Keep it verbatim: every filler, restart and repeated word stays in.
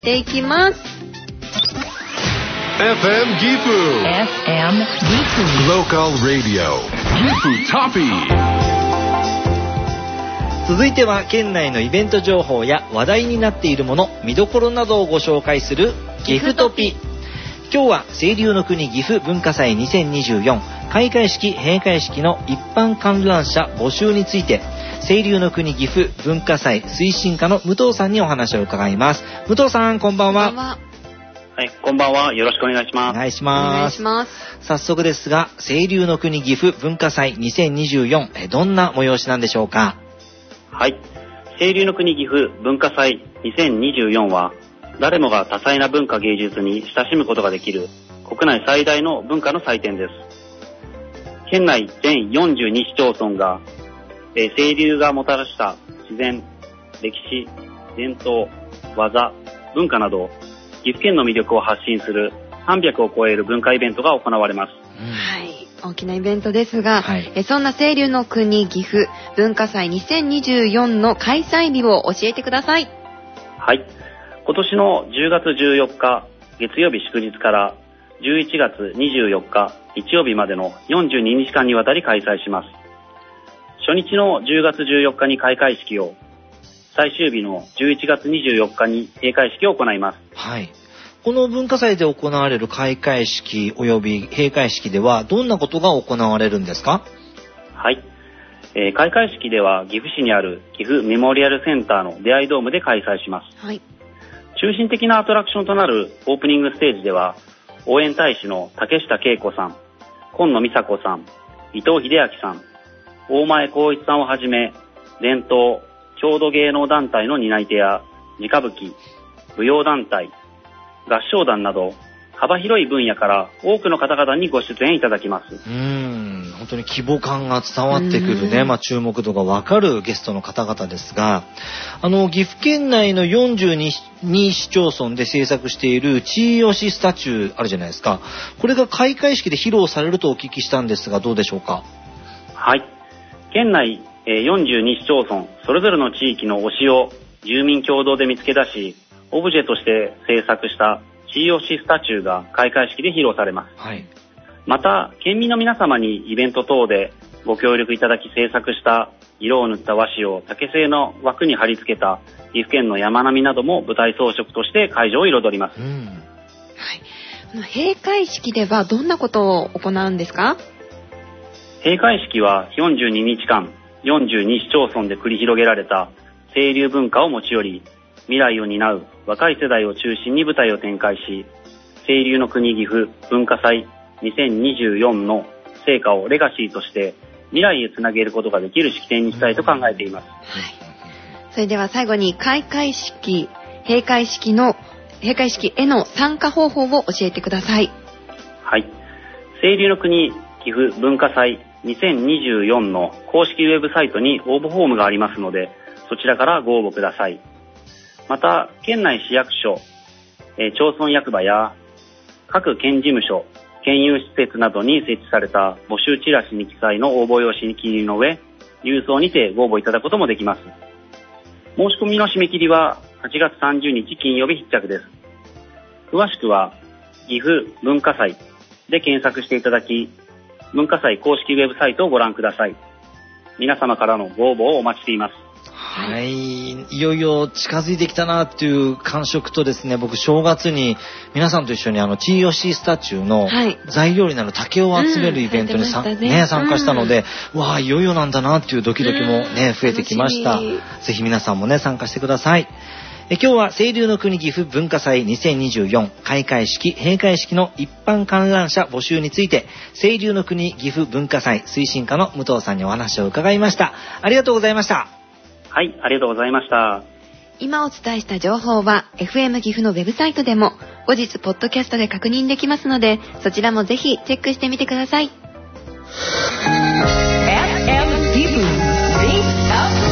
ていきます。 エフエム ギフエフエム ギフ Local Radio ギフトピー。 続いては県内のイベント情報や話題になっているもの、見どころなどをご紹介するギフトピ。今日は清流の国岐阜文化祭にせんにじゅうよん開会式閉会式の一般観覧者募集について、清流の国岐阜文化祭推進課の武藤さんにお話を伺います。武藤さん、こんばんは。 こんばんは。 はい、こんばんは。よろしくお願いします。 お願いしお願ます。 いします。 早速ですが、清流の国岐阜文化祭にせんにじゅうよん、えどんな催しなんでしょうか？ はい、清流の国岐阜文化祭にせんにじゅうよんは、誰もが多彩な文化芸術に親しむことができる国内最大の文化の祭典です。県内全よんじゅうに市町村が、えー、清流がもたらした自然、歴史、伝統、技、文化など、岐阜県の魅力を発信するさんびゃくを超える文化イベントが行われます。 うん、 はい、大きなイベントですが、 はい、 えそんな清流の国岐阜文化祭にせんにじゅうよんの開催日を教えてください。 はい、今年のじゅうがつじゅうよっか月曜日祝日からじゅういちがつにじゅうよっか日曜日までのよんじゅうににちかんにわたり開催します。初日のじゅうがつじゅうよっかに開会式を、最終日のじゅういちがつにじゅうよっかに閉会式を行います。 はい。この文化祭で行われる開会式及び閉会式ではどんなことが行われるんですか？ はい、えー、開会式では岐阜市にある岐阜メモリアルセンターの出会いドームで開催します。 はい、 中心的なアトラクションとなるオープニングステージでは、応援大使の竹下恵子さん、今野美佐子さん、伊藤秀明さん、大前光一さんをはじめ、伝統、郷土芸能団体の担い手や地歌舞伎、舞踊団体、合唱団など幅広い分野から多くの方々にご出演いただきます。 うーん、本当に規模感が伝わってくるね、まあ、注目度がわかるゲストの方々ですが、あの岐阜県内のよんじゅうに市町村で制作している地位押しスタチューあるじゃないですか。これが開会式で披露されるとお聞きしたんですが、どうでしょうか？ はい、県内よんじゅうに市町村それぞれの地域の推しを住民共同で見つけ出し、オブジェとして制作した地位押しスタチューが開会式で披露されます。 はい、 また県民の皆様にイベント等でご協力いただき制作した色を塗った和紙を竹製の枠に貼り付けた岐阜県の山並みなども舞台装飾として会場を彩ります。 うん、 はい、この閉会式ではどんなことを行うんですか？ 閉会式はよんじゅうににちかんよんじゅうに市町村で繰り広げられた清流文化を持ち寄り、未来を担う若い世代を中心に舞台を展開し、清流の国岐阜文化祭にせんにじゅうよんの成果をレガシーとして未来へつなげることができる式典にしたいと考えています。はい、 それでは最後に開会式、閉会式の閉会式への参加方法を教えてください。 はい、清流の国岐阜文化祭にせんにじゅうよんの公式ウェブサイトに応募フォームがありますので、そちらからご応募ください。また県内市役所、えー、町村役場や各県事務所、県有施設などに設置された募集チラシに記載の応募用紙に記入の上、郵送にてご応募いただくこともできます。申し込みの締め切りははちがつさんじゅうにち金曜日必着です。詳しくは岐阜文化祭で検索していただき、文化祭公式ウェブサイトをご覧ください。皆様からのご応募をお待ちしています。 はい、いよいよ近づいてきたなっていう感触とですね、僕正月に皆さんと一緒にあの地位押しスタチューの材料になる竹を集めるイベントにさ、うんねね、参加したので、うん、わあいよいよなんだなっていうドキドキもね、うん、増えてきました。ぜひ皆さんもね参加してください。え今日は清流の国岐阜文化祭にせんにじゅうよん開会式閉会式の一般観覧者募集について、清流の国岐阜文化祭推進課の武藤さんにお話を伺いました。ありがとうございました。 はい、ありがとうございました。 今お伝えした情報は エフエム 岐阜のウェブサイトでも後日ポッドキャストで確認できますので、そちらもぜひチェックしてみてください。エフエム 岐阜